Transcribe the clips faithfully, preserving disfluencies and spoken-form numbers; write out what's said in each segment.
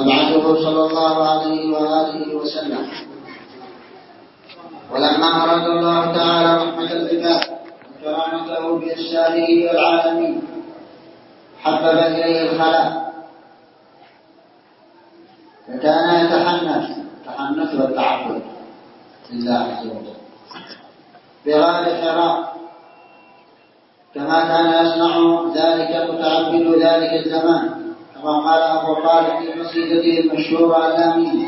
مبعثه صلى الله عليه وآله وسلم. ولما أراد الله تعالى رحمة العباد وكرامته بإرساله إلى العالمين حبب إليه الخلاء، فكان يتحنث التحنث والتعبد لله عز وجل بغار حراء، كما كان يصنع ذلك متعبد ذلك الزمان، كما قال أبو طالب في قصيدته المشهورة اللامية: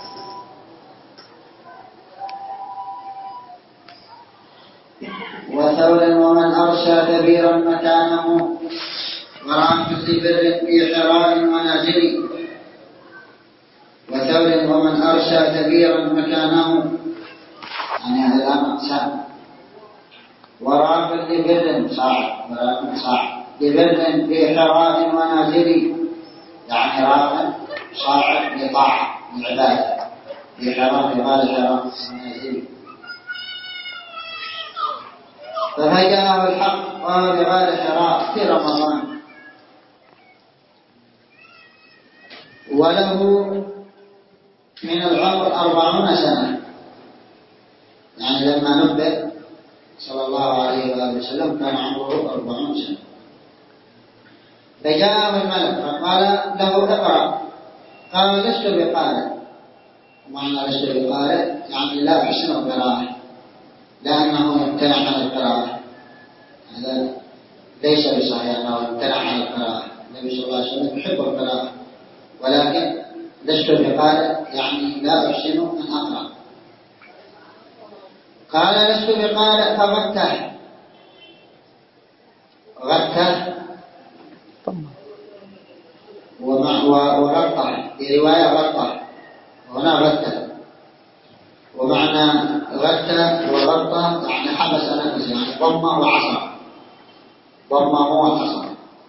وثور ومن أرسى كبيرا مكانه وراء كل بر في حراء ونازل. وثور ومن أرسى كبيرا مكانه يعني هذا مقسام، وراء كل بر صاعد وراء صاعد ببر في حراء ونازل، يعني راء صاعد لطاعة لعبادة في حراء في غار حراء ونازل. فهجاه الحق وهو بغار حراء في رمضان، وله من العمر أربعون سنة، يعني لما نبئ صلى الله عليه وآله وسلم كان عمره أربعون سنة. فجاءه الملك فقال له: اقرأ. قال: لست بقارئ. ومعنى لست بقارئ يعني لا أحسن القراءة، لأنه يمتنع عن القراءة. هذا ليس بصحيح أنه يمتنع عن القراءة، النبي صلى الله عليه وسلم يحب القراءة، ولكن لست بقارئ يعني لا أحسن أن أقرأ. قال: لست بقارئ فغته. غته وغطه، في رواية غطه، هنا غته، ومعنى غته وغطه يعني حبس نفسه، يعني ضمه وعصر، ضمه وعصر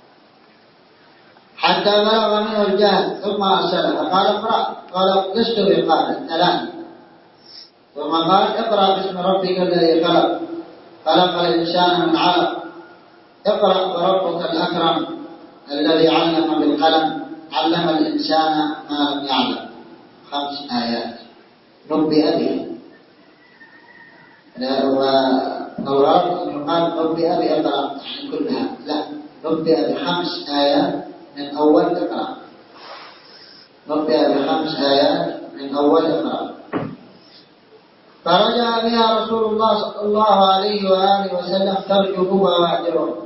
حتى بلغ منه الجهل، ثم أرسله قال: اقرأ. قال: لست بقارئ ثلاث. ثم قال: اقرأ باسم ربك الذي خلق، خلق الإنسان من علق، اقرأ وربك الأكرم الذي علم بالقلم، علم الإنسان ما لم يعلم. خمس آيات نبئ به. ولو أردت أن يقال نبئ بأقرأ يعني كلها، لا، نبئ بخمس آيات من أول اقرأ، نبئ بخمس آيات من أول اقرأ. فرجع بها رسول الله صلى الله عليه وآله وسلم ترجف بوادره.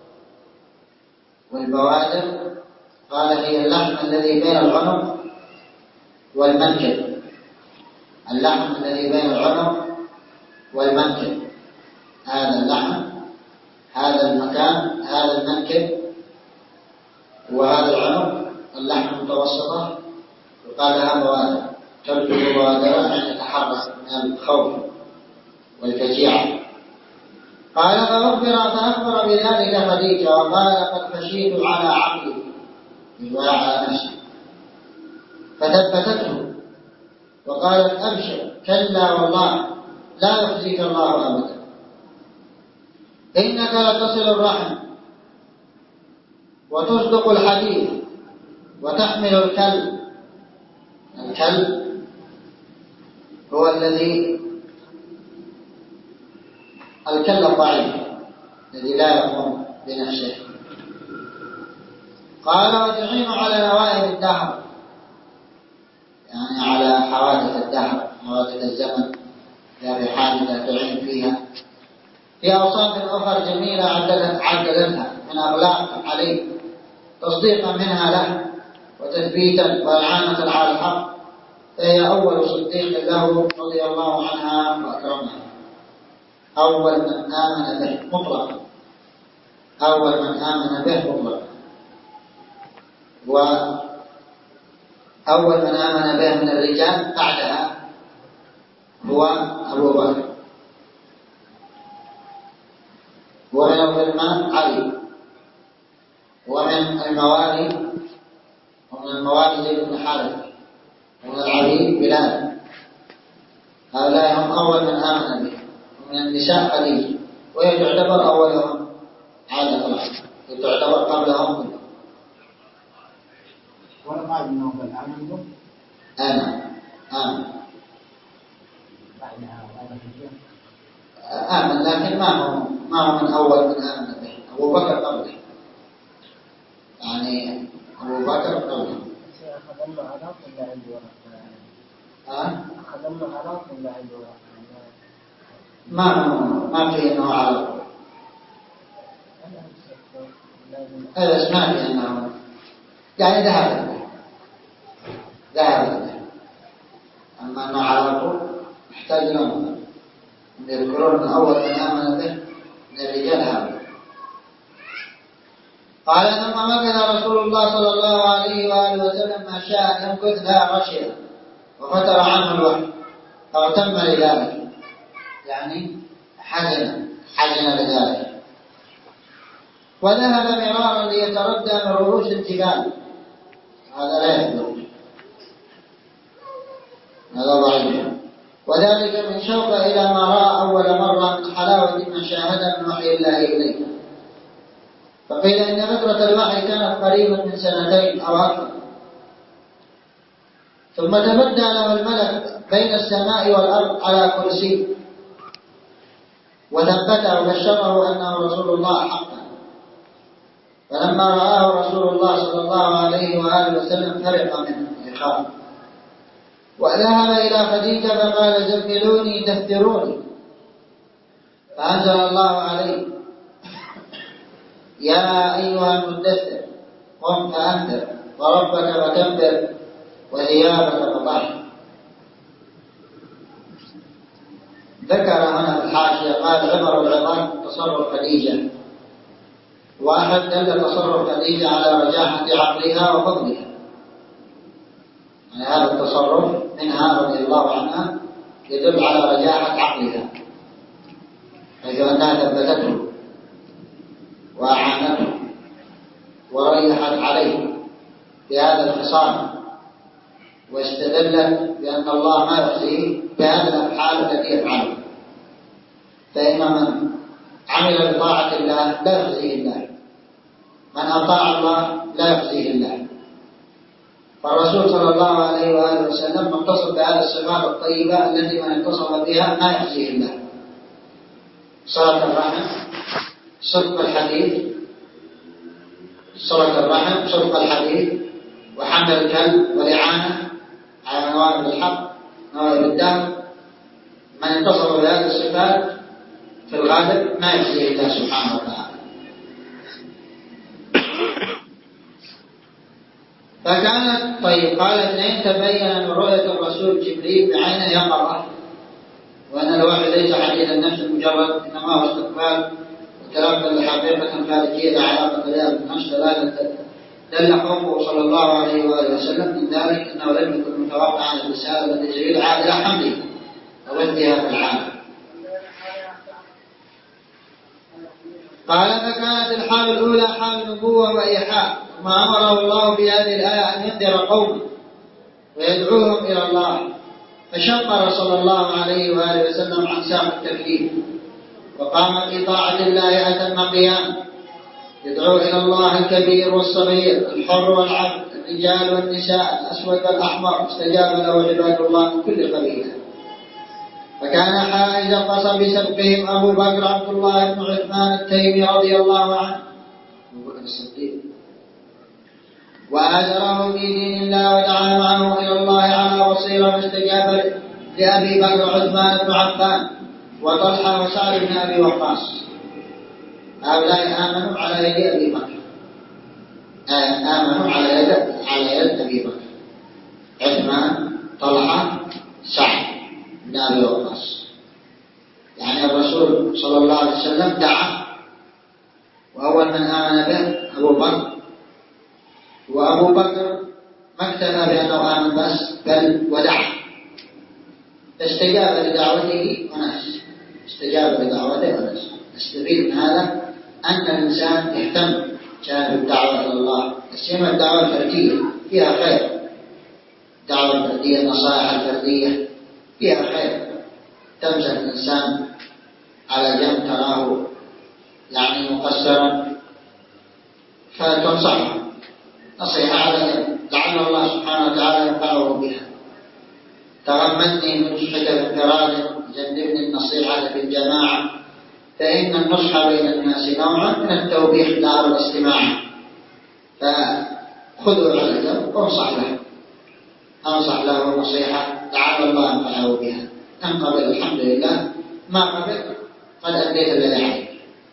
والبوادر قال هي اللحم الذي بين العنق والمنكب، اللحم الذي بين العنق والمنكب، هذا اللحم، هذا المكان، هذا المنكب وهذا العنق، اللحم المتوسطة، وقال لها بوادر، ترجف بوادره أن يتحرك من الخوف والفجيعة. قال: فأخبر فأخبر بذلك خديجة وقال: قد خشيت على عقلي، يدعى على نفسه، فثبتته وقالت: أبشر، كلا والله لا يخزيك الله أبدا، إنك لتصل الرحم وتصدق الحديث وتحمل الكلب. الكلب هو الذي الكلب الضعيف الذي لا يقوم بنفسه. قال: وتعين على نوائب الدهر، يعني على حوادث الدهر، حوادث الزمن، لا بحادثة تعين فيها في أوصاف أخرى جميلة عددتها من أغلاق عليه، تصديقا منها له وتثبيتا وإعانة على الحق، فهي أول صديق له رضي الله عنها وأكرمها، أول من آمن به مطلقا، أول من آمن به مطلقا، وأول من آمن به من الرجال بعدها هو أبو بكر، ومن الغلمان علي، ومن الموالي ومن الموالي زيد بن حارثة، ومن العبيد بلال. هؤلاء هم أول من آمن به. ومن النساء خديجة، وهي تعتبر أولهم عادة الله، تعتبر قبلهم. ورقاء بن نوفل آمن به؟ آمن آمن بعدها وهذا في آمن، لكن ما هو ما هو من أول من آمن به. أبو بكر قبله، يعني أبو بكر قبله. أخذ منه عراق ولا عنده ورقة؟ ها؟ أخذ منه عراق ولا عنده ورقة؟ ما ما في إنه عراق. هذا ما في إنه يعني ذهب ذهب أما أنه عراق محتاج لهم يذكرون من أول من آمن به من الرجال هؤلاء. قال ثم مكث رسول الله صلى الله عليه وآله وسلم ما شاء أن يمكث لا رشد وفتر عنه الوحي فاغتم لذلك، يعني حزن حزن لذلك، وذهب مرارا ليتردى من رؤوس الجبال. هذا لا يحدث، هذا ضعيف، وذلك من شوق إلى ما رأى أول مرة من حلاوة ما شاهد من وحي الله إليه. فقيل إن فترة الوحي كانت قريبا من سنتين أو أكثر، ثم تبدى له الملك بين السماء والأرض على كرسي وثبته وبشره أنه رسول الله حقا. فلما رآه رسول الله صلى الله عليه وآله وسلم فرق منه يخاف، وذهب إلى خديجة فقال زملوني تفتروني، فأنزل الله عليه يا أيها المدثر قم فأنذر وربك فكبر وثيابك فطهر. ذكر هنا في الحاشية قال عبر العظام تصرف خديجة، واحد دل تصرف خديجة على رجاحة عقلها وفضلها، يعني هذا التصرف منها رضي الله عنها يدل على رجاحة عقلها، حيث أنها ثبتته وأعانته وريحت عليه بهذا الخصام، واستدلت بأن الله ما يخزيه بهذه الأفعال التي يفعلها، فإن من عمل بطاعة الله لا يخزيه الله، من أطاع الله لا يخزيه الله. فالرسول صلى الله عليه وآله وسلم متصف بهذه الصفات الطيبة التي من اتصف بها ما يخزيه الله: صلة الرحم، صدق الحديث، صلة الرحم، صدق الحديث، وحمل الكلب والإعانة على نوائب الحق، نوائب الدم. من اتصف بهذه الصفات في الغالب ما يخزيه الله سبحانه وتعالى. فكانت طيب قال اثنين تبين من رؤية الرسول جبريل بعينه يقظة، وأن الوحي ليس حديث النفس المجرد، إنما هو استقبال وتلقى لحقيقة خارجية لا علاقة لها بالنفس. ثلاثة دل قومه صلى الله عليه وآله وسلم من ذلك أنه لم يكن متوقعا الرسالة التي جبريل عاد إلى حمله وودها في العالم. قال فكانت الحال الأولى حال نبوة وإيحاء، ثم أمره الله في هذه الآية أن ينذر قومه ويدعوهم إلى الله، فشقر صلى الله عليه وآله وسلم عن ساق التكليف وقام في طاعة الله أتم قيام، يدعو إلى الله الكبير والصغير، الحر والعبد، الرجال والنساء، الأسود والأحمر، استجاب له عباد الله من كل قبيلة. فكان حائز القصب بسبقهم أبو بكر عبد الله بن عثمان التيمي رضي الله عنه أبو بكر الصديق، وآزره في دين الله ودعا معه إلى الله على بصيرة، فاستجاب لأبي بكر عثمان بن عفان وطلحة وسعد بن أبي وقاص. هؤلاء آمنوا على يد أبي بكر، آمنوا على يد على يد أبي بكر، عثمان، طلحة، سعد بن أبي وقاص. يعني الرسول صلى الله عليه وسلم دعا، وأول من آمن به أبو بكر، وأبو بكر ما اكتفى بأنه آمن بس بل ودعا، فاستجاب لدعوته وناس، استجاب لدعوته وناس. نستفيد من هذا أن الإنسان يهتم جانب الدعوة إلى الله، السيما الدعوة الفردية فيها خير، الدعوة الفردية، النصائح الفردية فيها خير، تمسك الإنسان على جنب تراه يعني مقصرا فتنصحه نصيحة على جنب، لعله تنفعه بها. تغمدني بنصحك بانفراد، جنبني النصيحة في الجماعة، فإن النصح بين الناس نوع من التوبيخ دار الاستماع. فخذوا على الجنب وانصح له، أنصح له نصيحة لعل الله ينفعه بها. إن قبل الحمد لله، ما قبل قد أديت الذي عليك.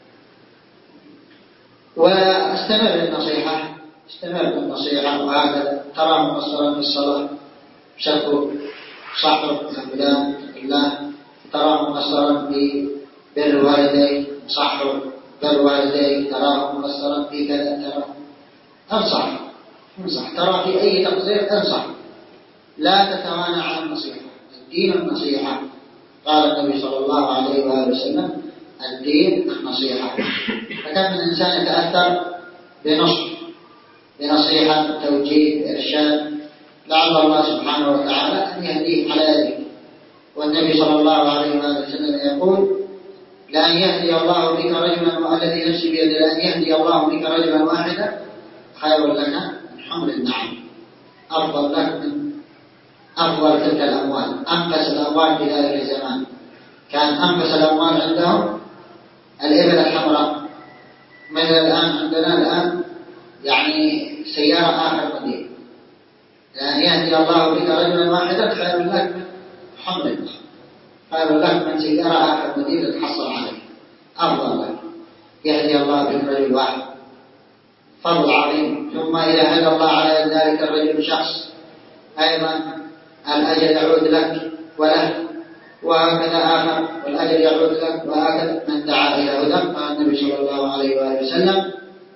واستمر بالنصيحة، استمر بالنصيحة، وهذا ترى مقصرا في الصلاة شكو صاحب فلان الله، تراه مقصرا في بر الوالدين صاحب بر الوالدين، تراه مقصرا في كذا، تراه انصح انصح ترى في أي تقصير انصح، لا تتوانى عن النصيحة. الدين النصيحة، قال النبي صلى الله عليه وآله وسلم: الدين النصيحة. فكم من إنسان يتأثر بنصح، بنصيحة، توجيه، إرشاد، لعل الله سبحانه وتعالى أن يهديه على ذلك. والنبي صلى الله عليه وآله وسلم يقول: لأن يهدي الله بك رجلا، والذي نفسي بيده، لأن يهدي الله بك رجلا واحدا خير لك من حمر النعم، أفضل لك من أفضل تلك الأموال. أنفس الأموال في ذلك الزمان كان أنفس الأموال عندهم الإبل الحمراء، مثل الآن عندنا الآن يعني سيارة آخر مدينة. لأن يهدي الله بك رجلا واحدا خير لك من حمر النعم، خير لك من سيارة آخر مدينة تحصل عليه، أفضل لك. يهدي الله بك رجل واحد، فضل عظيم. ثم إذا هدى الله على ذلك الرجل شخص أيضا الأجر يعود لك وله، وهكذا آخر والأجر يعود لك، وهكذا من دعا إلى هدى. قال النبي صلى الله عليه وآله وسلم: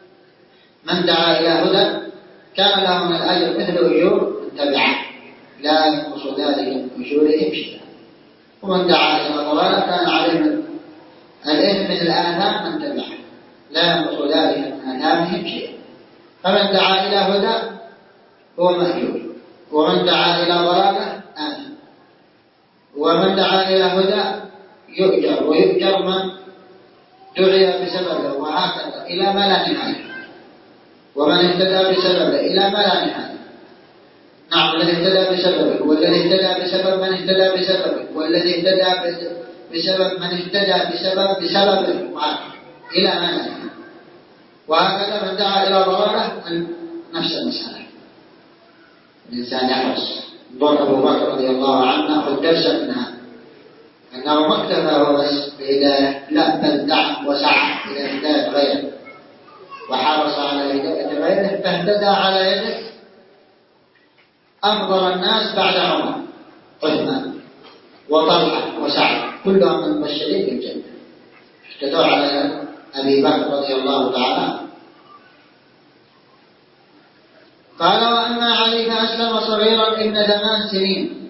من دعا إلى هدى كان له من الأجر مثل أجور من تبعه، لا ينقص ذلك من أجورهم شيئا. ومن دعا إلى ضلالة كان عليه من الإثم مثل آثام من تبعه، لا ينقص ذلك من آثامهم شيئا. فمن دعا إلى هدى هو مأجور، ومن دعا إلى ضلالة آثم. ومن دعا إلى هدى يؤجر، ويؤجر من دعي بسببه، وهكذا إلى ما لا نهاية. ومن اهتدى بسببه إلى ما لا نهاية. نعم، الذي اهتدى بسببه، والذي اهتدى بسبب من اهتدى بسببه، والذي اهتدى بسبب من اهتدى بسبب بسببه، وهكذا إلى ما لا نهاية. وهكذا من دعا إلى ضلالة نفس المسألة. الإنسان يحرص. ضر أبو بكر رضي الله عنه أخذ درسا منها، أنه ما اكتفى هو بس بهداية، لا بل دعا وسعى إلى هداية غيره، وحرص على هداية غيره، فاهتدى على يده أفضل الناس بعد عمر، عثمان وطلحة وسعد، كلهم من المبشرين بالجنة، اهتدوا على أبي بكر رضي الله تعالى. قال: وأما علي فأسلم صغيرا ابن ثمان سنين،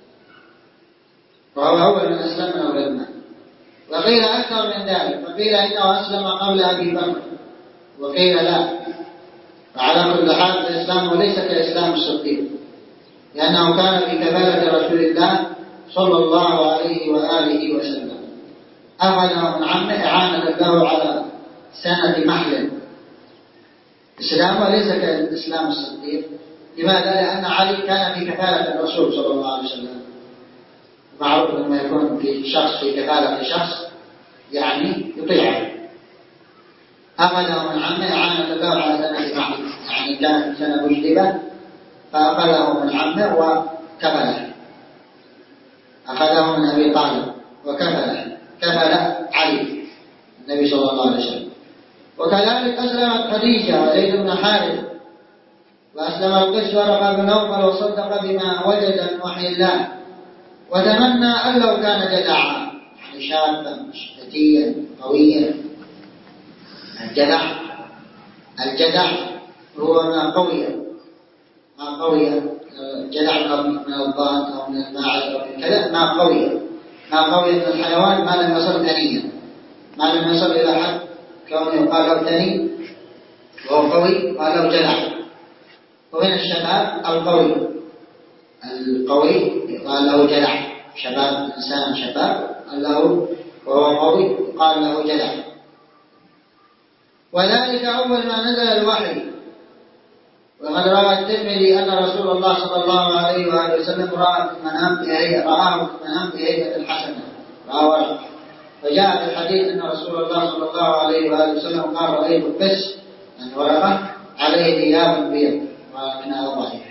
وهو أول من أسلم من أولادنا. وقيل أكثر من ذلك، وقيل إنه أسلم قبل أبي بكر، وقيل لا. وعلى كل حال الإسلام ليس كإسلام الصديق، لأنه كان في كفالة رسول الله صلى الله عليه وآله وسلم. أخذه من عمه إعانة له على سنة محل. إسلامه ليس كالإسلام الصديق. لماذا؟ لأن علي كان في كفالة الرسول صلى الله عليه وسلم. معروف لما يكون في شخص في كفالة شخص يعني يطيعه. أخذه من عمه إعانة له على سنة محل، يعني كانت سنة مجدبة، فأخذه من عمه وكفله. أخذه من أبي طالب وكفله، كفل علي النبي صلى الله عليه وسلم. وكذلك أسلمت خديجة وزيد بن حارث، وأسلم القس ورقة بن نوفل، وصدق بما وجد من وحي الله، وتمنى أن لو كان جدعا، يعني شابا فتيا قويا. الجدع الجدع هو ما قوي، ما قوي الجدع من الضان أو من الماعز أو من كذا، ما قوي، ما قوي من الحيوان، ما لم يصل ثنيا، ما لم يصل إلى حد كونه يقال له ثني وهو قوي، قال له جدع. ومن الشباب القوي، القوي قال له جدع، شباب إنسان شباب قال له وهو قوي قال له جدع. وذلك أول ما نزل الوحي، وقد روى الترمذي أن رسول الله صلى الله عليه وآله وسلم رأى في المنام بهيئة رآه في المنام بهيئة الحسنة رأى. فجاء في الحديث أن رسول الله صلى الله عليه وآله وسلم قال رأيت القس يعني ورقة عليه ثياب بيض ومنها ضعيف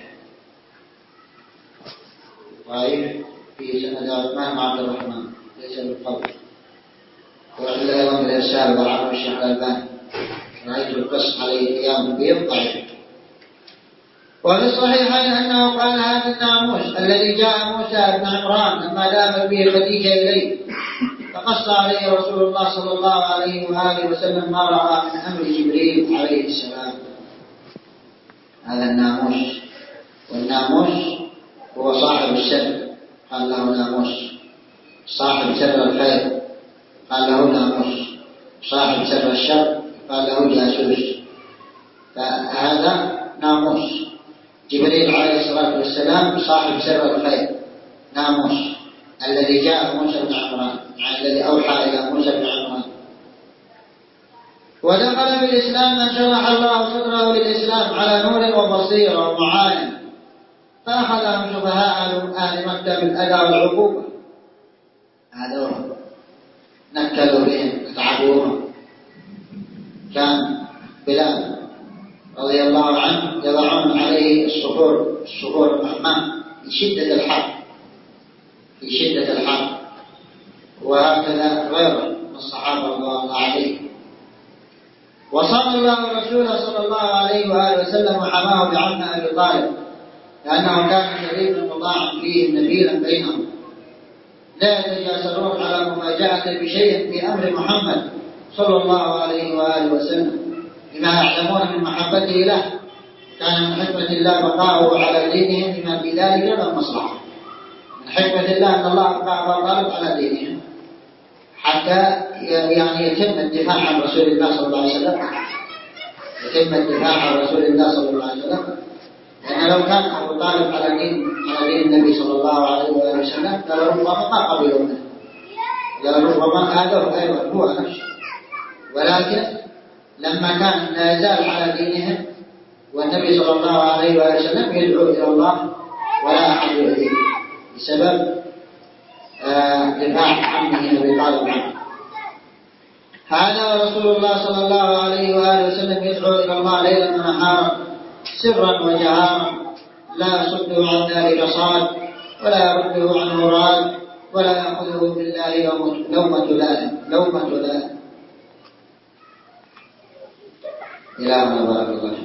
ضعيف في سند عثمان عبد الرحمن ليس بالقول. وعند أيضا بالإرسال وضعه الشيخ الألباني رأيت القس عليه ثياب بيض ضعيف. وفي الصحيحين أنه قال هذا الناموس الذي جاء موسى بن عمران لما ذهب به خديجة إليه فقص عليه رسول الله صلى الله عليه وآله وسلم ما رأى من أمر جبريل عليه السلام. هذا الناموس، والناموس هو صاحب السر قال له ناموس، صاحب سر الخير قال له ناموس، صاحب سر الشر قال له جاسوس. فهذا ناموس. جبريل عليه الصلاة والسلام صاحب سر الخير ناموس الذي جاء موسى بن عمران يعني الذي أوحى إلى موسى بن عمران. ودخل بالإسلام من شرح الله صدره للإسلام على نور وبصيرة ومعالم، فأخذهم شبهاء أهل مكة بالأذى والعقوبة. هذا نكلوا بهم اتعبوهم. كان بلال رضي الله عنه يضعون عليه الصخور الصخور المحماة في شدة الحر في شدة الحر وهكذا غيره من الصحابة رضي الله عليهم. وصام الله رسوله صلى الله عليه وآله وسلم وحماه بعم أبي طالب لأنه كان شريفا مطاعا فيه نبيلا بينهم، لا يتجاسرون على مفاجأة بشيء في أمر محمد صلى الله عليه وآله وسلم بما يعلمون من محبته له. كان من حكمة الله بقاؤه على دينهم بما في ذلك من المصلحة. من حكمة الله أن الله بقى أبا طالب على دينهم حتى يعني يتم الدفاع عن رسول الله صلى الله عليه وسلم يتم الدفاع عن رسول الله صلى الله عليه وسلم. لأن لو كان أبو طالب على دين على دين النبي صلى الله عليه وسلم لربما ما قبلوا منه، لربما آذوه أيضا هو نفسه. ولكن لما كان لا يزال على دينهم والنبي صلى الله عليه وسلم يدعو إلى الله ولا أحد يؤذيه بسبب دفاع عمه أبي طالب عنه. هذا رسول الله صلى الله عليه وآله وسلم يدعو إلى الله ليلا ونهارا سرا وجهارا، لا يصده عن ذلك صاد ولا يرده عنه راد ولا يأخذه بالله لومة لائم لومة لائم. إلهنا بارك الله.